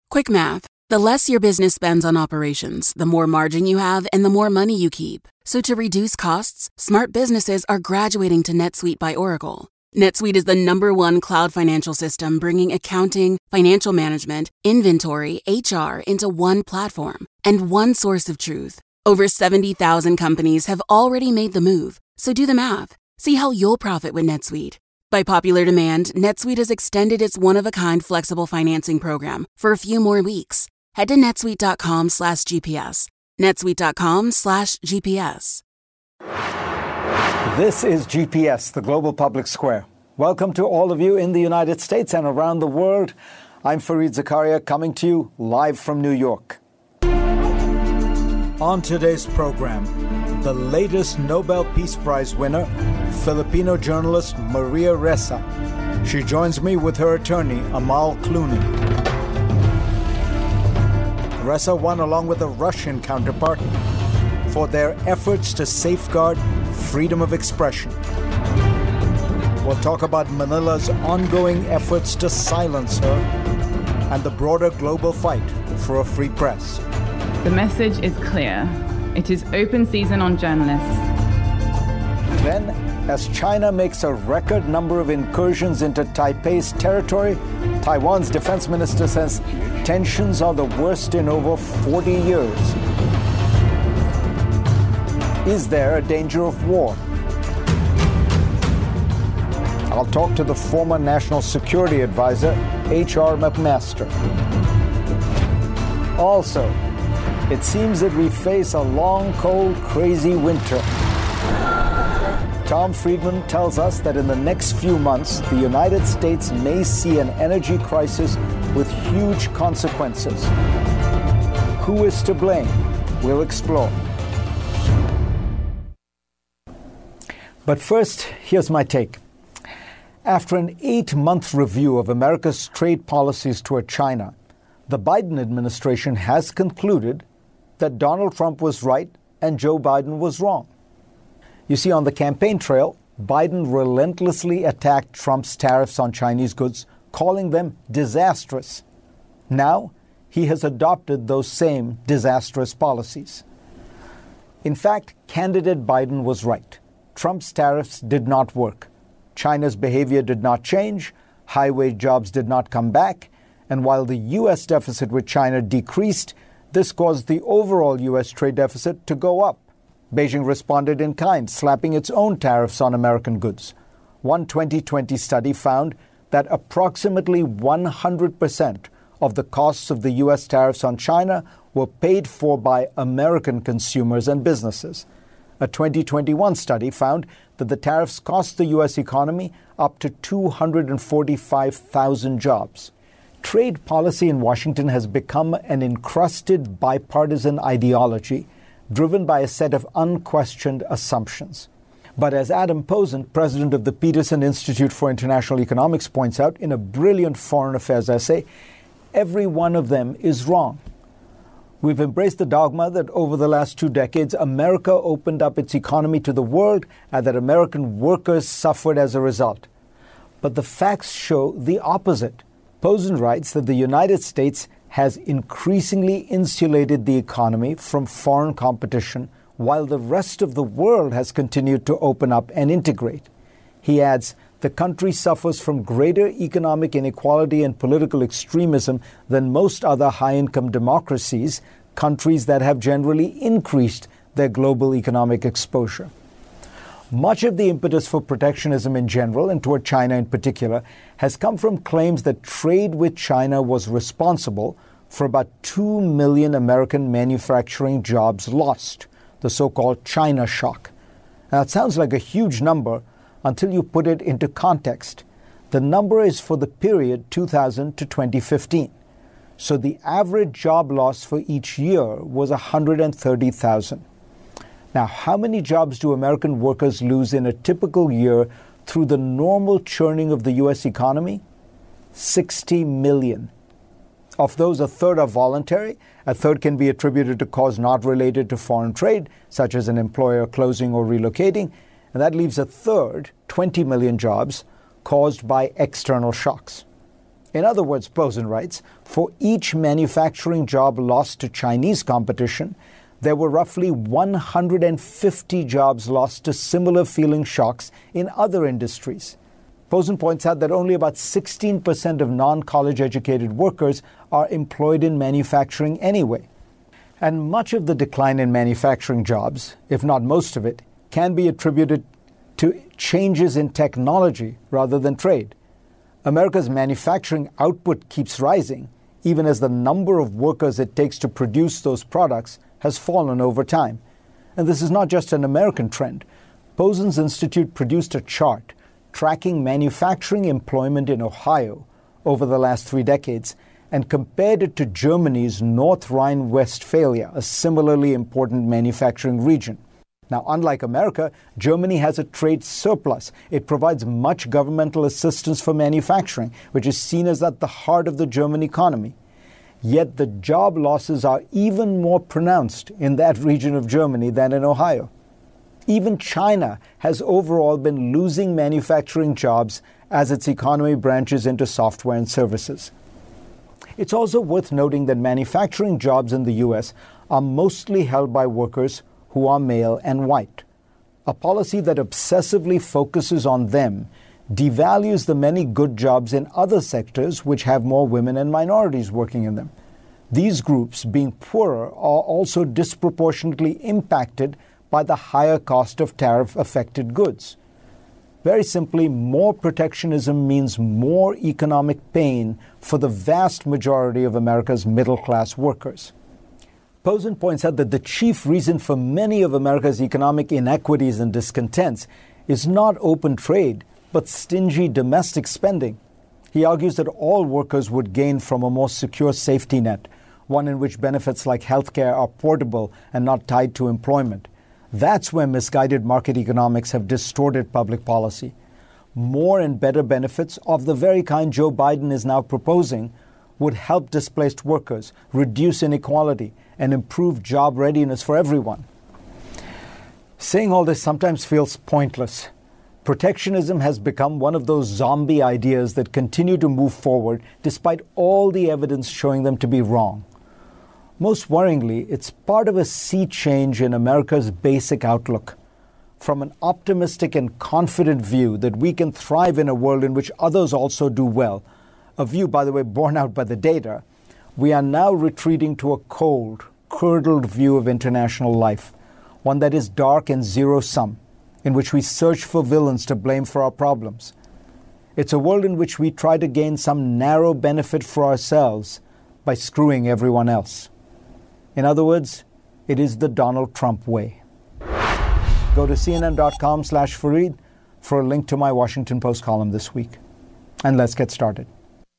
Quick math. The less your business spends on operations, the more margin you have and the more money you keep. So to reduce costs, smart businesses are graduating to NetSuite by Oracle. NetSuite is the #1 cloud financial system bringing accounting, financial management, inventory, HR into one platform and one source of truth. Over 70,000 companies have already made the move. So do the math. See how you'll profit with NetSuite. By popular demand, NetSuite has extended its one-of-a-kind flexible financing program for a few more weeks. Head to netsuite.com/GPS. netsuite.com/GPS. This is GPS, the Global Public Square. Welcome to all of you in the United States and around the world. I'm Fareed Zakaria, coming to you live from New York. On today's program, the latest Nobel Peace Prize winner, Filipino journalist Maria Ressa. She joins me with her attorney, Amal Clooney. Ressa won along with a Russian counterpart for their efforts to safeguard freedom of expression. We'll talk about Manila's ongoing efforts to silence her and the broader global fight for a free press. The message is clear. It is open season on journalists. Then, as China makes a record number of incursions into Taipei's territory, Taiwan's defense minister says tensions are the worst in over 40 years. Is there a danger of war? I'll talk to the former National Security Advisor, H.R. McMaster. Also, it seems that we face a long, cold, crazy winter. Tom Friedman tells us that in the next few months, the United States may see an energy crisis with huge consequences. Who is to blame? We'll explore. But first, here's my take. After an 8-month review of America's trade policies toward China, the Biden administration has concluded that Donald Trump was right and Joe Biden was wrong. You see, on the campaign trail, Biden relentlessly attacked Trump's tariffs on Chinese goods, calling them disastrous. Now, he has adopted those same disastrous policies. In fact, candidate Biden was right. Trump's tariffs did not work. China's behavior did not change, high-wage jobs did not come back, and while the U.S. deficit with China decreased, this caused the overall U.S. trade deficit to go up. Beijing responded in kind, slapping its own tariffs on American goods. One 2020 study found that approximately 100% of the costs of the U.S. tariffs on China were paid for by American consumers and businesses. A 2021 study found that the tariffs cost the U.S. economy up to 245,000 jobs. Trade policy in Washington has become an encrusted bipartisan ideology driven by a set of unquestioned assumptions. But as Adam Posen, president of the Peterson Institute for International Economics, points out in a brilliant foreign affairs essay, every one of them is wrong. We've embraced the dogma that over the last 2 decades, America opened up its economy to the world and that American workers suffered as a result. But the facts show the opposite. Posen writes that the United States has increasingly insulated the economy from foreign competition while the rest of the world has continued to open up and integrate. He adds, the country suffers from greater economic inequality and political extremism than most other high-income democracies, countries that have generally increased their global economic exposure. Much of the impetus for protectionism in general, and toward China in particular, has come from claims that trade with China was responsible for about 2 million American manufacturing jobs lost, the so-called China shock. Now, it sounds like a huge number until you put it into context. The number is for the period 2000 to 2015. So the average job loss for each year was 130,000. Now, how many jobs do American workers lose in a typical year through the normal churning of the U.S. economy? 60 million. Of those, a third are voluntary. A third can be attributed to cause not related to foreign trade, such as an employer closing or relocating. And that leaves a third, 20 million jobs, caused by external shocks. In other words, Posen writes, for each manufacturing job lost to Chinese competition, there were roughly 150 jobs lost to similar feeling shocks in other industries. Posen points out that only about 16% of non-college educated workers are employed in manufacturing anyway. And much of the decline in manufacturing jobs, if not most of it, can be attributed to changes in technology rather than trade. America's manufacturing output keeps rising, even as the number of workers it takes to produce those products has fallen over time. And this is not just an American trend. Posen's Institute produced a chart tracking manufacturing employment in Ohio over the last 3 decades and compared it to Germany's North Rhine-Westphalia, a similarly important manufacturing region. Now, unlike America, Germany has a trade surplus. It provides much governmental assistance for manufacturing, which is seen as at the heart of the German economy. Yet the job losses are even more pronounced in that region of Germany than in Ohio. Even China has overall been losing manufacturing jobs as its economy branches into software and services. It's also worth noting that manufacturing jobs in the U.S. are mostly held by workers who are male and white. A policy that obsessively focuses on them devalues the many good jobs in other sectors which have more women and minorities working in them. These groups, being poorer, are also disproportionately impacted by the higher cost of tariff-affected goods. Very simply, more protectionism means more economic pain for the vast majority of America's middle-class workers. Posen points out that the chief reason for many of America's economic inequities and discontents is not open trade, but stingy domestic spending. He argues that all workers would gain from a more secure safety net, one in which benefits like healthcare are portable and not tied to employment. That's where misguided market economics have distorted public policy. More and better benefits of the very kind Joe Biden is now proposing would help displaced workers, reduce inequality, and improve job readiness for everyone. Saying all this sometimes feels pointless. Protectionism has become one of those zombie ideas that continue to move forward despite all the evidence showing them to be wrong. Most worryingly, it's part of a sea change in America's basic outlook. From an optimistic and confident view that we can thrive in a world in which others also do well, a view, by the way, borne out by the data, we are now retreating to a cold, curdled view of international life, one that is dark and zero-sum, in which we search for villains to blame for our problems. It's a world in which we try to gain some narrow benefit for ourselves by screwing everyone else. In other words, it is the Donald Trump way. Go to cnn.com/Fareed for a link to my Washington Post column this week. And let's get started.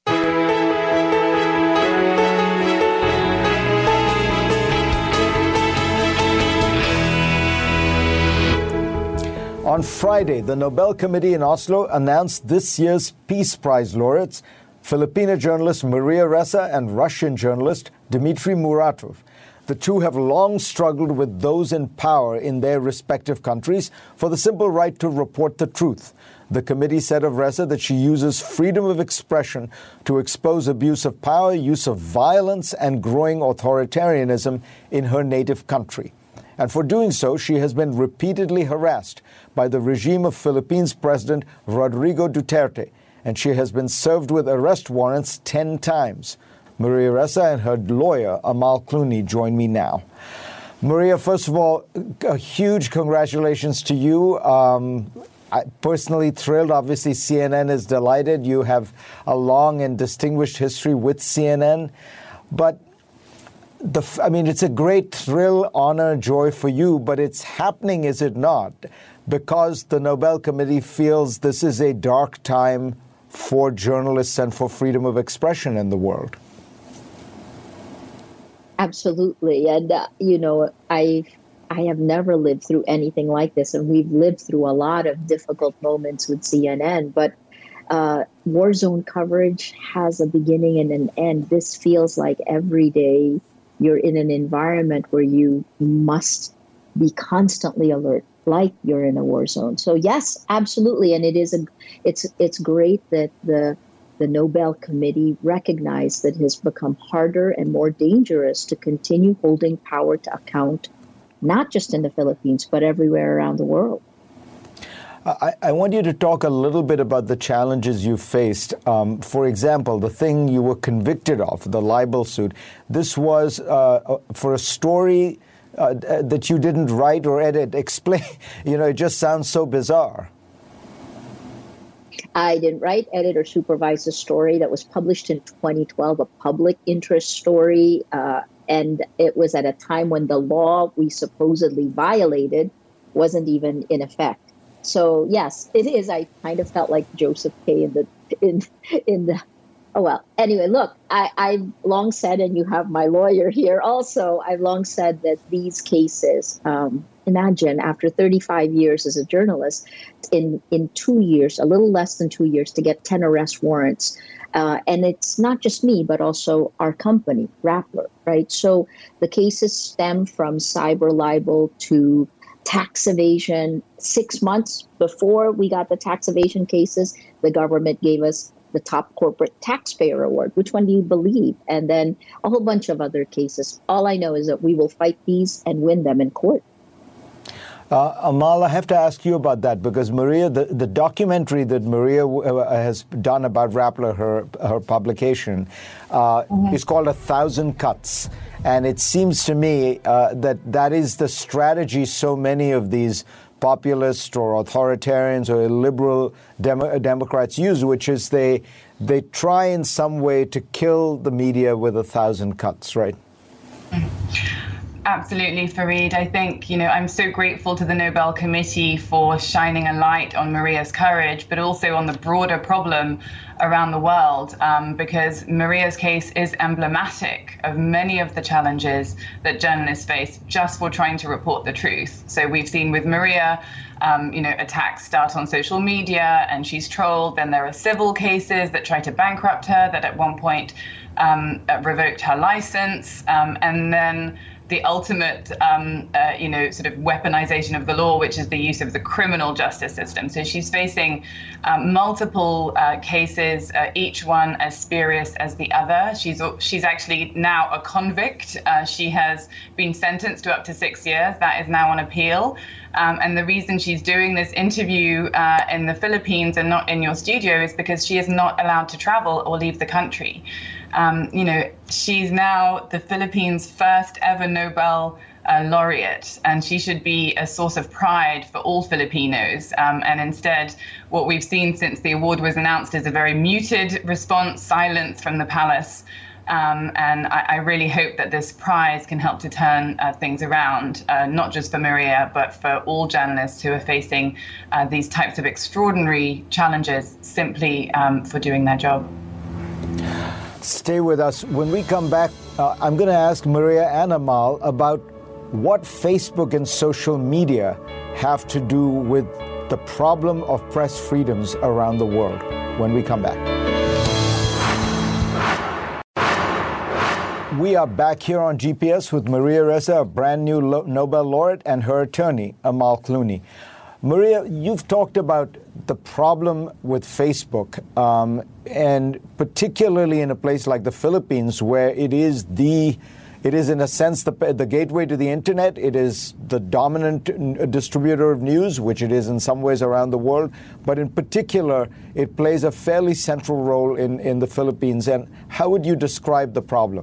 On Friday, the Nobel Committee in Oslo announced this year's Peace Prize laureates, Filipino journalist Maria Ressa and Russian journalist Dmitry Muratov. The two have long struggled with those in power in their respective countries for the simple right to report the truth. The committee said of Ressa that she uses freedom of expression to expose abuse of power, use of violence, and growing authoritarianism in her native country. And for doing so, she has been repeatedly harassed by the regime of Philippines President Rodrigo Duterte, and she has been served with arrest warrants 10 times. Maria Ressa and her lawyer, Amal Clooney, join me now. Maria, first of all, a huge congratulations to you. I'm personally thrilled. Obviously, CNN is delighted. You have a long and distinguished history with CNN. But it's a great thrill, honor, joy for you, but it's happening, is it not? Because the Nobel Committee feels this is a dark time for journalists and for freedom of expression in the world. Absolutely. And, I have never lived through anything like this. And we've lived through a lot of difficult moments with CNN. But war zone coverage has a beginning and an end. This feels like every day you're in an environment where you must be constantly alert, like you're in a war zone. So yes, absolutely. And it's great that the the Nobel Committee recognized that it has become harder and more dangerous to continue holding power to account, not just in the Philippines, but everywhere around the world. I want you to talk a little bit about the challenges you faced. For example, the thing you were convicted of, the libel suit, this was for a story that you didn't write or edit. Explain, it just sounds so bizarre. I didn't write, edit, or supervise a story that was published in 2012, a public interest story, and it was at a time when the law we supposedly violated wasn't even in effect. So yes, it is. I kind of felt like Joseph K. in the. Oh well. Anyway, look, I've long said, and you have my lawyer here also. I've long said that these cases. Imagine after 35 years as a journalist, in 2 years, a little less than 2 years, to get 10 arrest warrants. And it's not just me, but also our company, Rappler, right? So the cases stem from cyber libel to tax evasion. 6 months before we got the tax evasion cases, the government gave us the top corporate taxpayer award. Which one do you believe? And then a whole bunch of other cases. All I know is that we will fight these and win them in court. Amal, I have to ask you about that because Maria, the documentary that Maria has done about Rappler, her publication, is called 1,000 Cuts. And it seems to me that is the strategy so many of these populist or authoritarians or liberal Democrats use, which is they try in some way to kill the media with 1,000 cuts, right? Absolutely, Fareed. I think, I'm so grateful to the Nobel Committee for shining a light on Maria's courage, but also on the broader problem around the world, because Maria's case is emblematic of many of the challenges that journalists face just for trying to report the truth. So we've seen with Maria, attacks start on social media and she's trolled. Then there are civil cases that try to bankrupt her, that at one point revoked her license, and then the ultimate, sort of weaponization of the law, which is the use of the criminal justice system. So she's facing multiple cases, each one as spurious as the other. She's actually now a convict. She has been sentenced to up to 6 years. That is now on appeal. And the reason she's doing this interview in the Philippines and not in your studio is because she is not allowed to travel or leave the country. She's now the Philippines' first ever Nobel laureate, and she should be a source of pride for all Filipinos. And instead, what we've seen since the award was announced is a very muted response, silence from the palace. And I really hope that this prize can help to turn things around, not just for Maria, but for all journalists who are facing these types of extraordinary challenges simply for doing their job. Stay with us. When we come back, I'm going to ask Maria and Amal about what Facebook and social media have to do with the problem of press freedoms around the world when we come back. We are back here on GPS with Maria Ressa, a brand new Nobel laureate, and her attorney, Amal Clooney. Maria, you've talked about the problem with Facebook, and particularly in a place like the Philippines, where it is in a sense the gateway to the internet. It is the dominant distributor of news, which it is in some ways around the world. But in particular, it plays a fairly central role in the Philippines. And how would you describe the problem?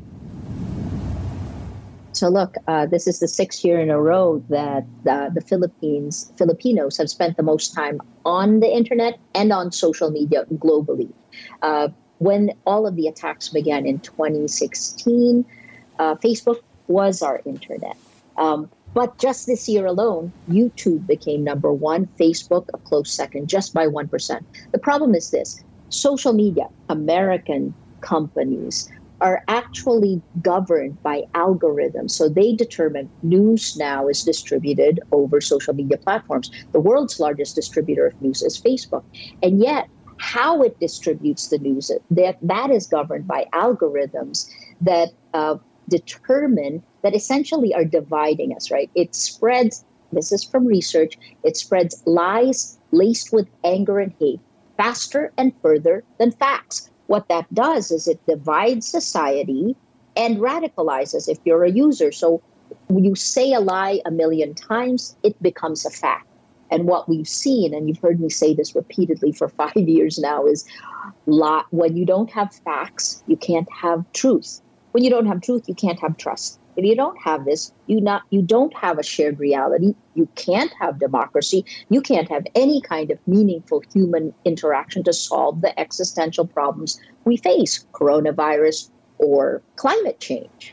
So look, this is the 6th year in a row that the Filipinos have spent the most time on the internet and on social media globally. When all of the attacks began in 2016, Facebook was our internet. But just this year alone, YouTube became number one, Facebook a close second, just by 1%. The problem is this: social media, American companies, are actually governed by algorithms. So they determine news now is distributed over social media platforms. The world's largest distributor of news is Facebook. And yet, how it distributes the news, that is governed by algorithms that determine, that essentially are dividing us, right? It spreads, this is from research, it spreads lies laced with anger and hate faster and further than facts. what that does is it divides society and radicalizes if you're a user. So when you say a lie 1,000,000 times, it becomes a fact. And what we've seen, and you've heard me say this repeatedly for 5 years now, is when you don't have facts, you can't have truth. When you don't have truth, you can't have trust. If you don't have this, you don't have a shared reality. You can't have democracy. You can't have any kind of meaningful human interaction to solve the existential problems we face, coronavirus or climate change.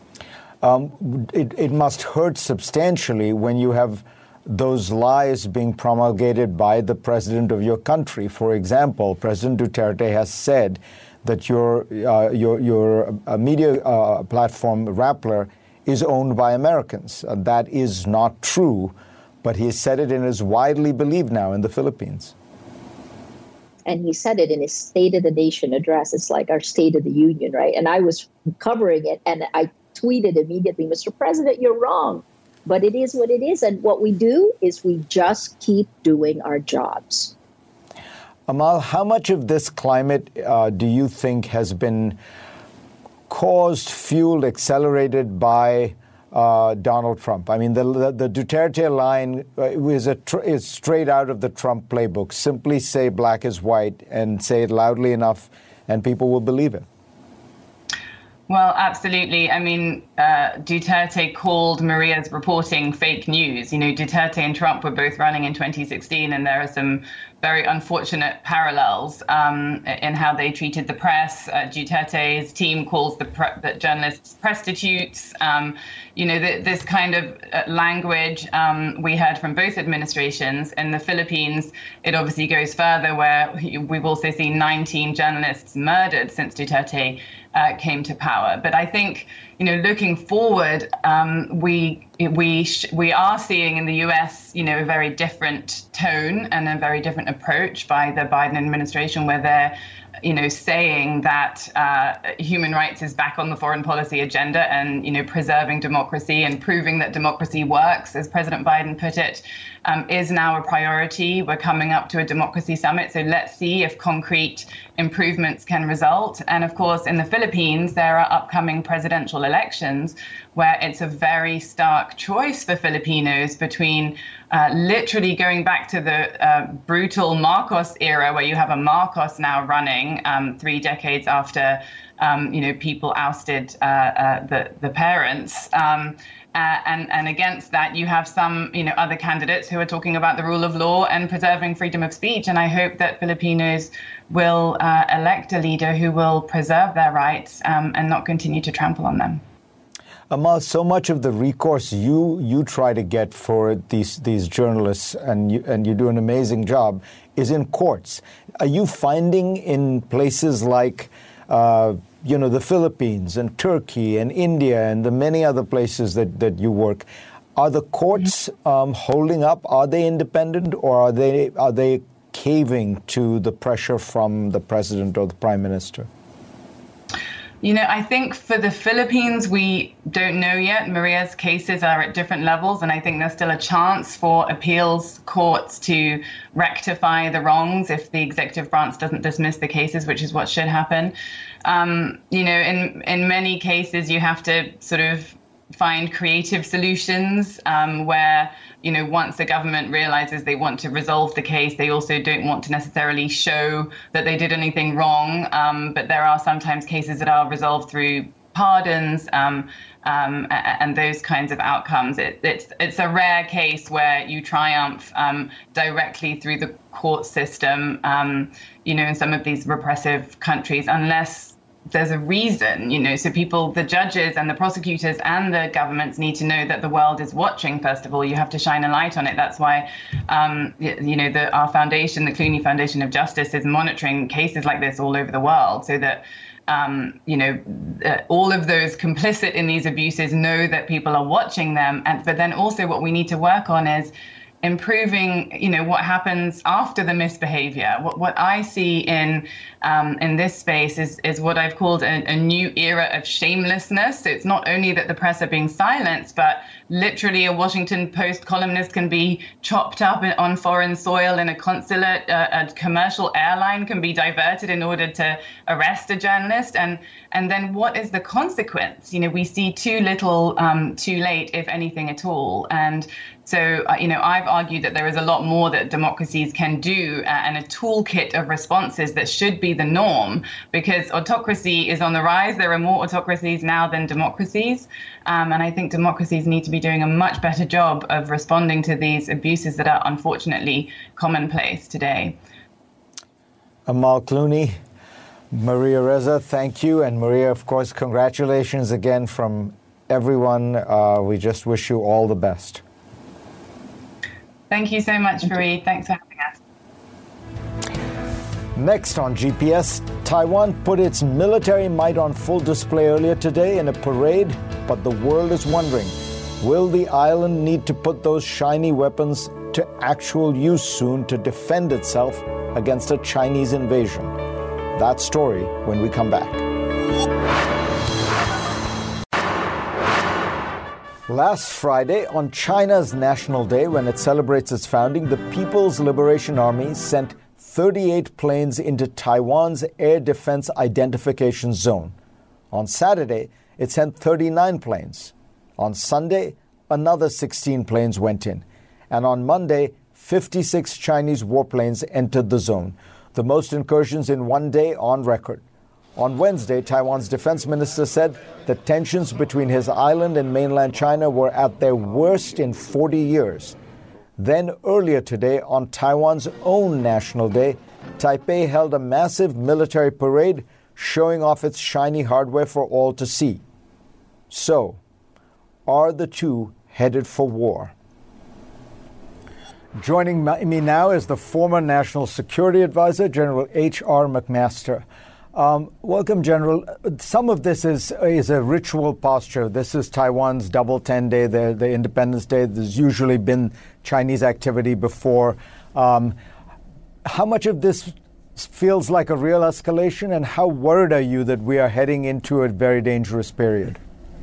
It must hurt substantially when you have those lies being promulgated by the president of your country. For example, President Duterte has said that your media platform, Rappler, is owned by Americans. That is not true, but he has said it and is widely believed now in the Philippines. And he said it in his State of the Nation address. It's like our State of the Union, right? And I was covering it, and I tweeted immediately, Mr. President, you're wrong. But it is what it is. And what we do is we just keep doing our jobs. Amal, how much of this climate do you think has been caused, fueled, accelerated by Donald Trump? I mean, the Duterte line is straight out of the Trump playbook. Simply say black is white and say it loudly enough and people will believe it. Well, absolutely. I mean, Duterte called Maria's reporting fake news. You know, Duterte and Trump were both running in 2016, and there are some very unfortunate parallels in how they treated the press. Duterte's team calls the journalists prostitutes. You know, this kind of language we heard from both administrations. In the Philippines, it obviously goes further, where we've also seen 19 journalists murdered since Duterte came to power. But I think, you know, looking forward, we are seeing in the US, you know, a very different tone and a very different approach by the Biden administration, where they're, you know, saying that human rights is back on the foreign policy agenda, and, you know, preserving democracy and proving that democracy works, as President Biden put it, is now a priority. We're coming up to a democracy summit, so let's see if concrete improvements can result. And of course, in the Philippines, there are upcoming presidential elections where it's a very stark choice for Filipinos between literally going back to the brutal Marcos era, where you have a Marcos now running 3 decades after, you know, people ousted the parents. And against that, you have some, you know, other candidates who are talking about the rule of law and preserving freedom of speech. And I hope that Filipinos will elect a leader who will preserve their rights and not continue to trample on them. Amal, so much of the recourse you try to get for these journalists, and you do an amazing job, is in courts. Are you finding in places like you know, the Philippines and Turkey and India and the many other places that you work, are the courts holding up? Are they independent, or are they caving to the pressure from the president or the prime minister? You know, I think for the Philippines, we don't know yet. Maria's cases are at different levels, and I think there's still a chance for appeals courts to rectify the wrongs if the executive branch doesn't dismiss the cases, which is what should happen. You know, in many cases, you have to sort of find creative solutions where, you know, once the government realizes they want to resolve the case, they also don't want to necessarily show that they did anything wrong. But there are sometimes cases that are resolved through pardons and those kinds of outcomes. It's a rare case where you triumph directly through the court system, you know, in some of these repressive countries, unless there's a reason, you know, so people, the judges and the prosecutors and the governments need to know that the world is watching. First of all, you have to shine a light on it. That's why, you know, our foundation, the Clooney Foundation of Justice, is monitoring cases like this all over the world, so that, you know, all of those complicit in these abuses know that people are watching them. But then also what we need to work on is improving, what happens after the misbehavior. What I see in this space is what I've called a new era of shamelessness. So it's not only that the press are being silenced, but literally a Washington Post columnist can be chopped up on foreign soil in a consulate. A commercial airline can be diverted in order to arrest a journalist. And then what is the consequence? We see too little, too late, if anything at all. And so, I've argued that there is a lot more that democracies can do and a toolkit of responses that should be the norm, because autocracy is on the rise. There are more autocracies now than democracies. And I think democracies need to be doing a much better job of responding to these abuses that are unfortunately commonplace today. Amal Clooney, Maria Ressa, thank you. And Maria, of course, congratulations again from everyone. We just wish you all the best. Thank you so much, Fareed. Thanks for having us. Next on GPS, Taiwan put its military might on full display earlier today in a parade, but the world is wondering, will the island need to put those shiny weapons to actual use soon to defend itself against a Chinese invasion? That story when we come back. Last Friday, on China's National Day, when it celebrates its founding, the People's Liberation Army sent 38 planes into Taiwan's Air Defense Identification Zone. On Saturday, it sent 39 planes. On Sunday, another 16 planes went in. And on Monday, 56 Chinese warplanes entered the zone, the most incursions in one day on record. On Wednesday, Taiwan's defense minister said the tensions between his island and mainland China were at their worst in 40 years. Then earlier today, on Taiwan's own National Day, Taipei held a massive military parade showing off its shiny hardware for all to see. So, are the two headed for war? Joining me now is the former National Security Advisor, General H.R. McMaster. Welcome, General. Some of this is a ritual posture. This is Taiwan's Double 10 Day, the Independence Day. There's usually been Chinese activity before. How much of this feels like a real escalation, and how worried are you that we are heading into a very dangerous period?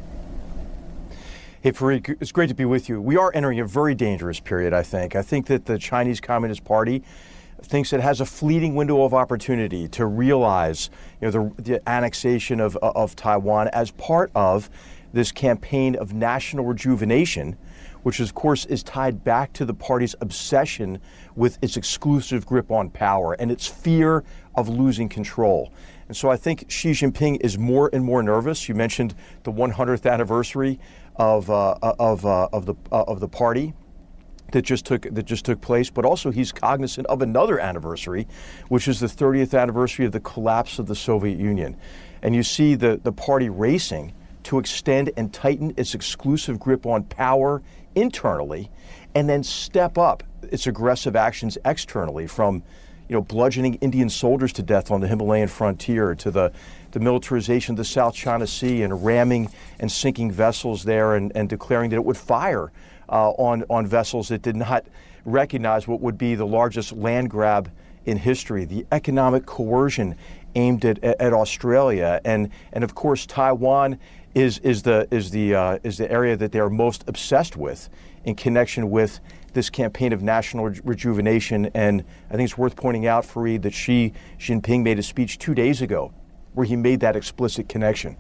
Hey, Fareed, it's great to be with you. We are entering a very dangerous period, I think. I think that the Chinese Communist Party thinks it has a fleeting window of opportunity to realize, the annexation of Taiwan as part of this campaign of national rejuvenation, which of course is tied back to the party's obsession with its exclusive grip on power and its fear of losing control. And so I think Xi Jinping is more and more nervous. You mentioned the 100th anniversary of the party that just took place, but also he's cognizant of another anniversary, which is the 30th anniversary of the collapse of the Soviet Union. And you see the party racing to extend and tighten its exclusive grip on power internally, and then step up its aggressive actions externally, from bludgeoning Indian soldiers to death on the Himalayan frontier to the militarization of the South China Sea and ramming and sinking vessels there and declaring that it would fire on vessels that did not recognize what would be the largest land grab in history, the economic coercion aimed at Australia, and of course Taiwan is the area that they are most obsessed with in connection with this campaign of national rejuvenation. And I think it's worth pointing out, Fareed, that Xi Jinping made a speech 2 days ago where he made that explicit connection.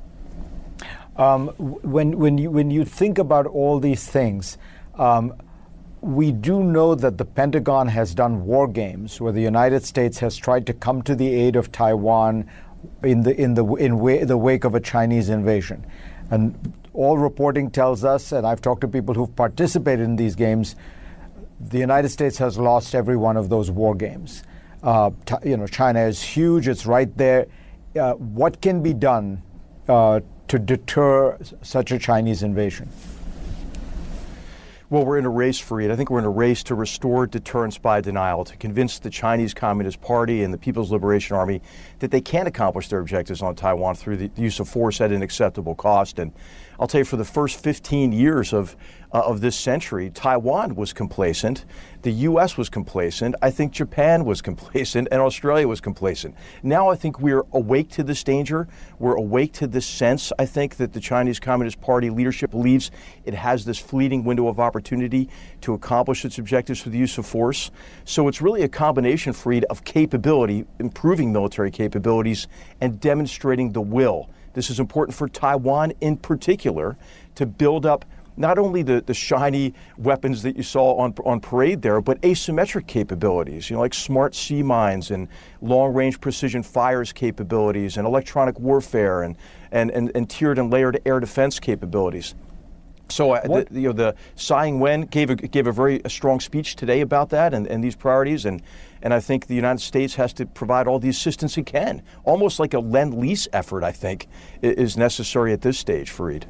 When you think about all these things, we do know that the Pentagon has done war games where the United States has tried to come to the aid of Taiwan in the wake of a Chinese invasion. And all reporting tells us, and I've talked to people who've participated in these games, the United States has lost every one of those war games. China is huge; it's right there. What can be done to deter such a Chinese invasion? Well, we're in a race, Fareed. I think we're in a race to restore deterrence by denial, to convince the Chinese Communist Party and the People's Liberation Army that they can accomplish their objectives on Taiwan through the use of force at an acceptable cost. And I'll tell you, for the first 15 years of this century, Taiwan was complacent, the U.S. was complacent, I think Japan was complacent, and Australia was complacent. Now I think we're awake to this danger. We're awake to this sense, I think, that the Chinese Communist Party leadership believes it has this fleeting window of opportunity to accomplish its objectives through the use of force. So it's really a combination, Fareed, of capability, improving military capabilities, and demonstrating the will. This is important for Taiwan in particular, to build up not only the shiny weapons that you saw on parade there, but asymmetric capabilities, like smart sea mines and long-range precision fires capabilities and electronic warfare and tiered and layered air defense capabilities. So the Tsai Ing-wen gave a very strong speech today about that and these priorities, and I think the United States has to provide all the assistance it can. Almost like a Lend-Lease effort, I think, is necessary at this stage, Fareed.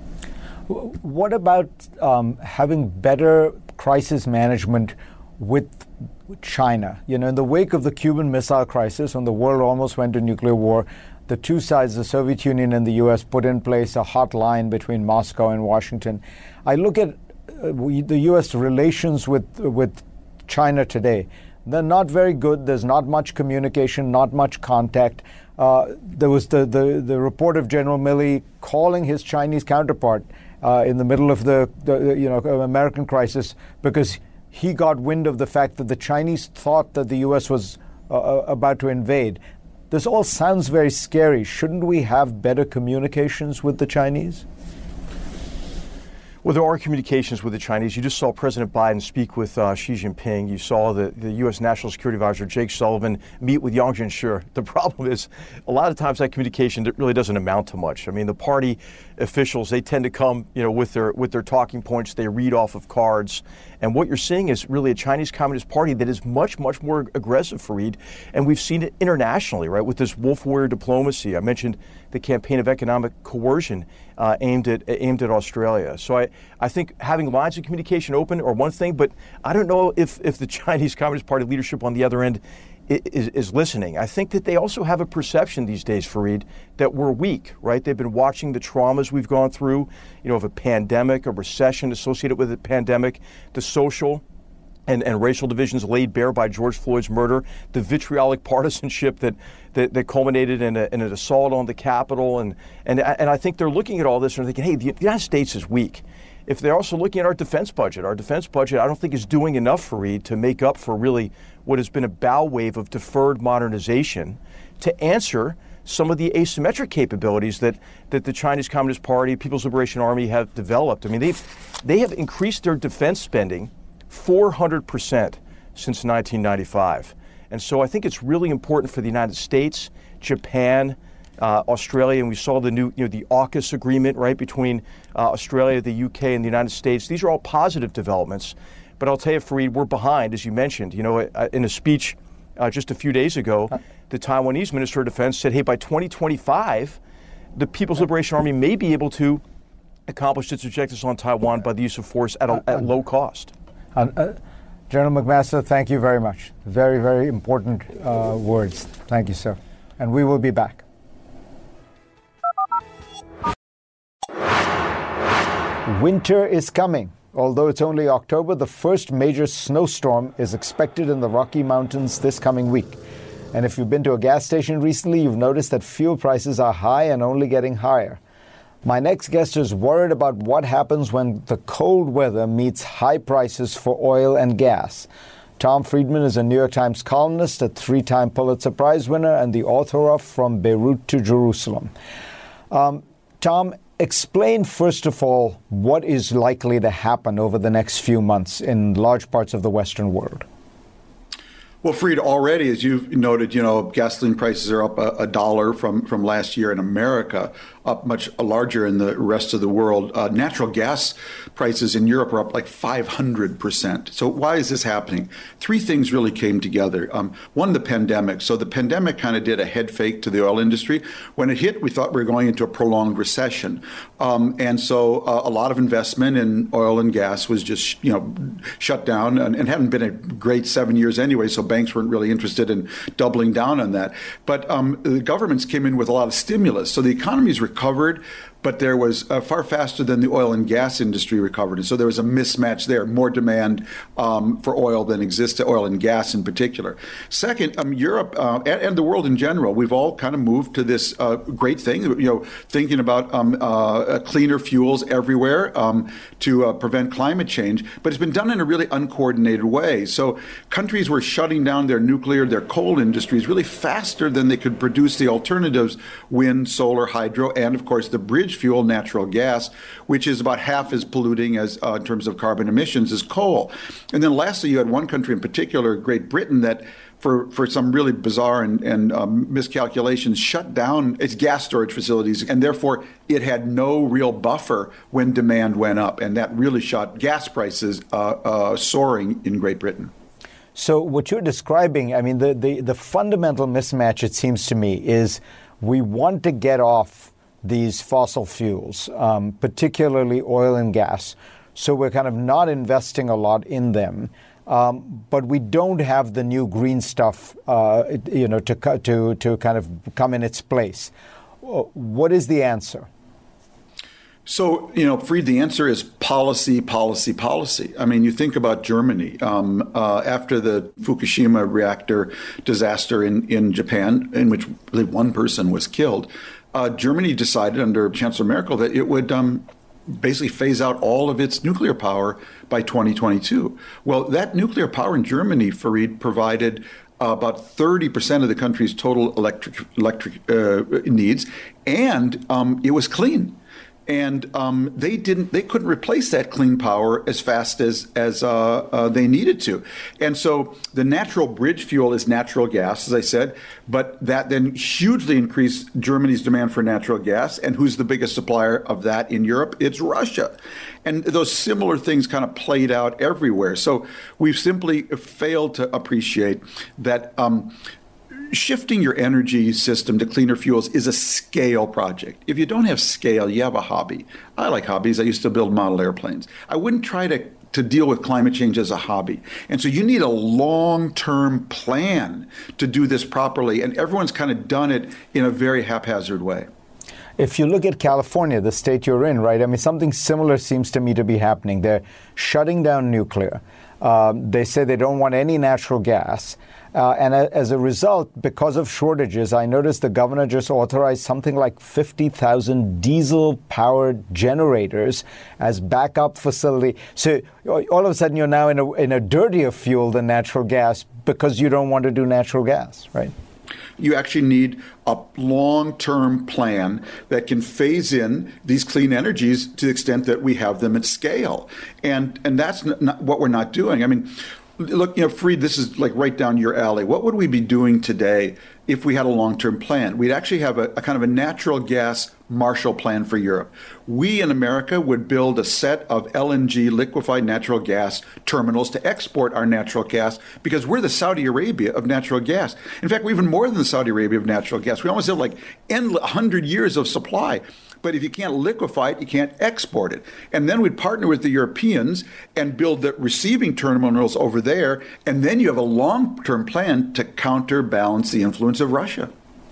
What about having better crisis management with China? In the wake of the Cuban Missile Crisis, when the world almost went to nuclear war, the two sides, the Soviet Union and the U.S., put in place a hotline between Moscow and Washington. I look at the U.S. relations with China today. They're not very good. There's not much communication, not much contact. There was the report of General Milley calling his Chinese counterpart in the middle of the American crisis because he got wind of the fact that the Chinese thought that the U.S. was about to invade. This all sounds very scary. Shouldn't we have better communications with the Chinese? Well, there are communications with the Chinese. You just saw President Biden speak with Xi Jinping. You saw the U.S. National Security Advisor, Jake Sullivan, meet with Yang Jiechi. The problem is, a lot of times that communication really doesn't amount to much. I mean, the party officials, they tend to come, with their talking points. They read off of cards. And what you're seeing is really a Chinese Communist Party that is much, much more aggressive, Fareed. And we've seen it internationally, right, with this wolf warrior diplomacy. I mentioned the campaign of economic coercion aimed at Australia. So I think having lines of communication open are one thing, but I don't know if the Chinese Communist Party leadership on the other end is listening. I think that they also have a perception these days, Fareed, that we're weak, right? They've been watching the traumas we've gone through, of a pandemic, a recession associated with the pandemic, the social and racial divisions laid bare by George Floyd's murder, the vitriolic partisanship that culminated in an assault on the Capitol. And I think they're looking at all this and thinking, hey, the United States is weak. If they're also looking at our defense budget I don't think is doing enough, Fareed, to make up for really what has been a bow wave of deferred modernization to answer some of the asymmetric capabilities that the Chinese Communist Party, People's Liberation Army have developed. I mean, they have increased their defense spending 400% since 1995. And so I think it's really important for the United States, Japan, Australia, and we saw the new, the AUKUS agreement, right, between Australia, the UK, and the United States. These are all positive developments. But I'll tell you, Fareed, we're behind, as you mentioned. In a speech just a few days ago, the Taiwanese Minister of Defense said, hey, by 2025, the People's Liberation Army may be able to accomplish its objectives on Taiwan by the use of force at low cost. General McMaster, thank you very much. Very, very important words. Thank you, sir. And we will be back. Winter is coming. Although it's only October, the first major snowstorm is expected in the Rocky Mountains this coming week. And if you've been to a gas station recently, you've noticed that fuel prices are high and only getting higher. My next guest is worried about what happens when the cold weather meets high prices for oil and gas. Tom Friedman is a New York Times columnist, a 3-time Pulitzer Prize winner, and the author of From Beirut to Jerusalem. Tom, explain, first of all, what is likely to happen over the next few months in large parts of the Western world. Well, Fareed, already, as you've noted, gasoline prices are up $1 from last year in America. up much larger in the rest of the world. Natural gas prices in Europe are up like 500%. So why is this happening? Three things really came together. One, the pandemic. So the pandemic kind of did a head fake to the oil industry. When it hit, we thought we were going into a prolonged recession. And so a lot of investment in oil and gas was just, shut down and hadn't been a great 7 years anyway. So banks weren't really interested in doubling down on that. But the governments came in with a lot of stimulus. So the economy's recovered, but there was far faster than the oil and gas industry recovered. And so there was a mismatch there, more demand for oil than existed, oil and gas in particular. Second, Europe and the world in general, we've all kind of moved to this great thing, thinking about cleaner fuels everywhere to prevent climate change, but it's been done in a really uncoordinated way. So countries were shutting down their nuclear, their coal industries really faster than they could produce the alternatives, wind, solar, hydro, and of course the bridge fuel, natural gas, which is about half as polluting as in terms of carbon emissions as coal. And then lastly, you had one country in particular, Great Britain, that for some really bizarre and miscalculations shut down its gas storage facilities, and therefore it had no real buffer when demand went up, and that really shot gas prices soaring in Great Britain. So what you're describing, I mean, the fundamental mismatch, it seems to me, is we want to get off these fossil fuels, particularly oil and gas. So we're kind of not investing a lot in them, but we don't have the new green stuff, to kind of come in its place. What is the answer? So, Fried, the answer is policy, policy, policy. I mean, you think about Germany. After the Fukushima reactor disaster in Japan, in which really one person was killed, Germany decided under Chancellor Merkel that it would basically phase out all of its nuclear power by 2022. Well, that nuclear power in Germany, Fareed, provided about 30% of the country's total electric needs, and it was clean. And they couldn't replace that clean power as fast as they needed to. And so the natural bridge fuel is natural gas, as I said, but that then hugely increased Germany's demand for natural gas. And who's the biggest supplier of that in Europe? It's Russia. And those similar things kind of played out everywhere. So we've simply failed to appreciate that shifting your energy system to cleaner fuels is a scale project. If you don't have scale, you have a hobby. I like hobbies. I used to build model airplanes. I wouldn't try to deal with climate change as a hobby. And so you need a long-term plan to do this properly. And everyone's kind of done it in a very haphazard way. If you look at California, the state you're in, right? I mean, something similar seems to me to be happening. They're shutting down nuclear. They say they don't want any natural gas. And as a result, because of shortages, I noticed the governor just authorized something like 50,000 diesel-powered generators as backup facility. So all of a sudden, you're now in a dirtier fuel than natural gas because you don't want to do natural gas, right? You actually need a long-term plan that can phase in these clean energies to the extent that we have them at scale. And that's not what we're not doing. I mean, look, Fried, this is like right down your alley. What would we be doing today if we had a long-term plan? We'd actually have a kind of a natural gas Marshall Plan for Europe. We in America would build a set of LNG, liquefied natural gas terminals to export our natural gas because we're the Saudi Arabia of natural gas. In fact, we're even more than the Saudi Arabia of natural gas. We almost have like 100 years of supply. But if you can't liquefy it, you can't export it. And then we'd partner with the Europeans and build the receiving terminals over there. And then you have a long-term plan to counterbalance the influence of Russia.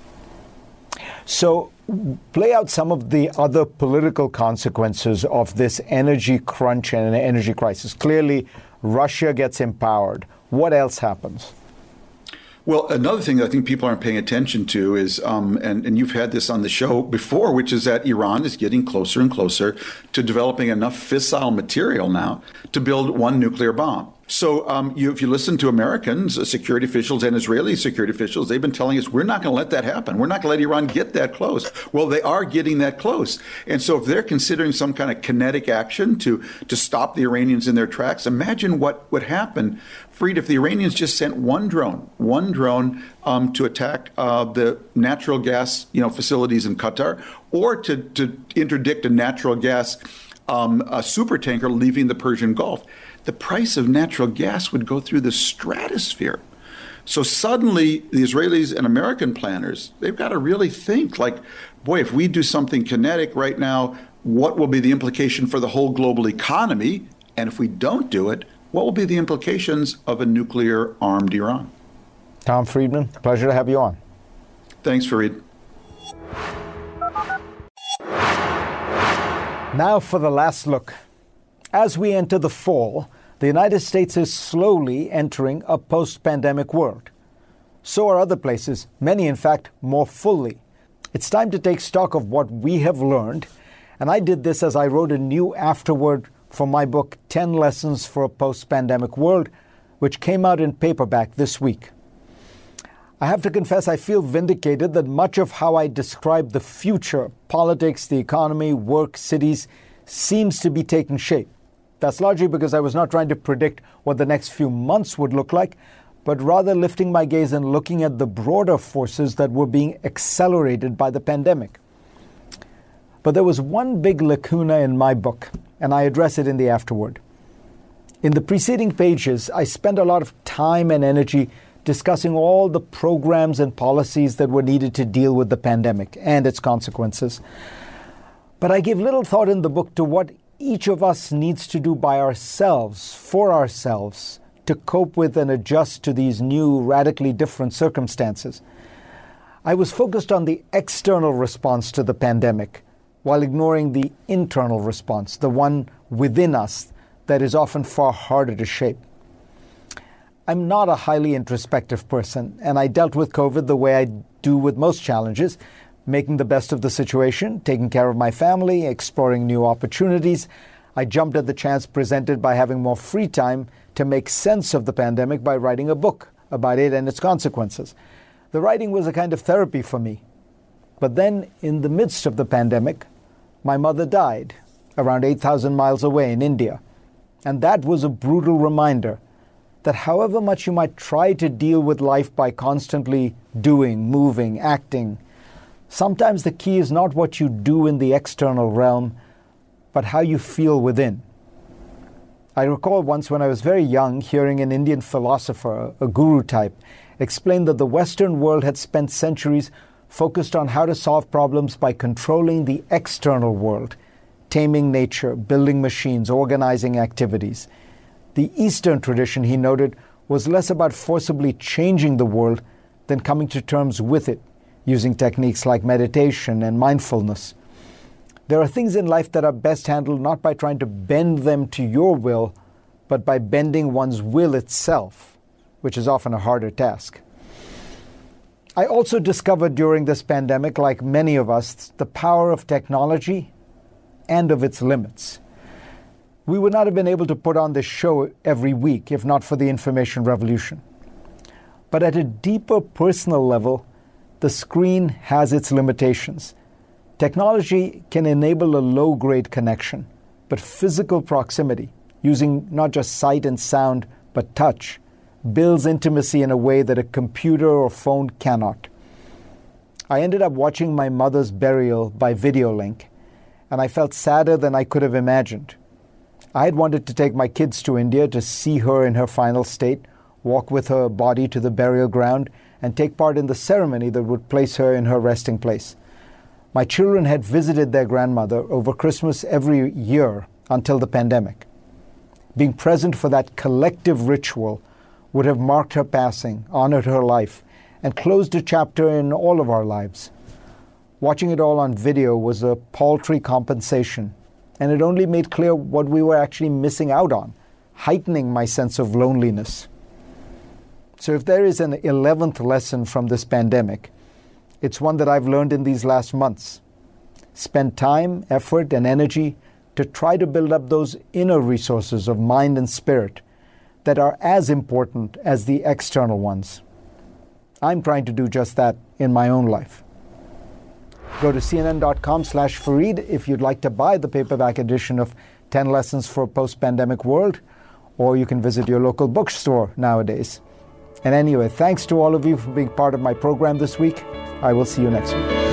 So play out some of the other political consequences of this energy crunch and an energy crisis. Clearly, Russia gets empowered. What else happens? Well, another thing that I think people aren't paying attention to is, and you've had this on the show before, which is that Iran is getting closer and closer to developing enough fissile material now to build one nuclear bomb. So if you listen to Americans, security officials and Israeli security officials, they've been telling us, we're not going to let that happen. We're not going to let Iran get that close. Well, they are getting that close. And so if they're considering some kind of kinetic action to stop the Iranians in their tracks, imagine what would happen, Fareed, if the Iranians just sent one drone to attack the natural gas facilities in Qatar, or to interdict a natural gas a super tanker leaving the Persian Gulf. The price of natural gas would go through the stratosphere. So suddenly the Israelis and American planners, they've got to really think like, boy, if we do something kinetic right now, what will be the implication for the whole global economy? And if we don't do it, what will be the implications of a nuclear armed Iran? Tom Friedman, pleasure to have you on. Thanks, Fareed. Now for the last look. As we enter the fall, the United States is slowly entering a post-pandemic world. So are other places, many in fact more fully. It's time to take stock of what we have learned, and I did this as I wrote a new afterword for my book, 10 Lessons for a Post-Pandemic World, which came out in paperback this week. I have to confess I feel vindicated that much of how I describe the future, politics, the economy, work, cities, seems to be taking shape. That's largely because I was not trying to predict what the next few months would look like, but rather lifting my gaze and looking at the broader forces that were being accelerated by the pandemic. But there was one big lacuna in my book, and I address it in the afterword. In the preceding pages, I spent a lot of time and energy discussing all the programs and policies that were needed to deal with the pandemic and its consequences. But I give little thought in the book to what each of us needs to do by ourselves, for ourselves, to cope with and adjust to these new, radically different circumstances. I was focused on the external response to the pandemic, while ignoring the internal response, the one within us that is often far harder to shape. I'm not a highly introspective person, and I dealt with COVID the way I do with most challenges, making the best of the situation, taking care of my family, exploring new opportunities. I jumped at the chance presented by having more free time to make sense of the pandemic by writing a book about it and its consequences. The writing was a kind of therapy for me. But then, in the midst of the pandemic, my mother died, around 8,000 miles away in India. And that was a brutal reminder that however much you might try to deal with life by constantly doing, moving, acting, sometimes the key is not what you do in the external realm, but how you feel within. I recall once when I was very young hearing an Indian philosopher, a guru type, explain that the Western world had spent centuries focused on how to solve problems by controlling the external world, taming nature, building machines, organizing activities. The Eastern tradition, he noted, was less about forcibly changing the world than coming to terms with it, using techniques like meditation and mindfulness. There are things in life that are best handled not by trying to bend them to your will, but by bending one's will itself, which is often a harder task. I also discovered during this pandemic, like many of us, the power of technology and of its limits. We would not have been able to put on this show every week if not for the information revolution. But at a deeper personal level, the screen has its limitations. Technology can enable a low-grade connection, but physical proximity, using not just sight and sound, but touch, builds intimacy in a way that a computer or phone cannot. I ended up watching my mother's burial by video link, and I felt sadder than I could have imagined. I had wanted to take my kids to India to see her in her final state, walk with her body to the burial ground, and take part in the ceremony that would place her in her resting place. My children had visited their grandmother over Christmas every year until the pandemic. Being present for that collective ritual would have marked her passing, honored her life, and closed a chapter in all of our lives. Watching it all on video was a paltry compensation, and it only made clear what we were actually missing out on, heightening my sense of loneliness. So if there is an 11th lesson from this pandemic, it's one that I've learned in these last months. Spend time, effort, and energy to try to build up those inner resources of mind and spirit that are as important as the external ones. I'm trying to do just that in my own life. Go to cnn.com/Fareed if you'd like to buy the paperback edition of 10 Lessons for a Post-Pandemic World, or you can visit your local bookstore nowadays. And anyway, thanks to all of you for being part of my program this week. I will see you next week.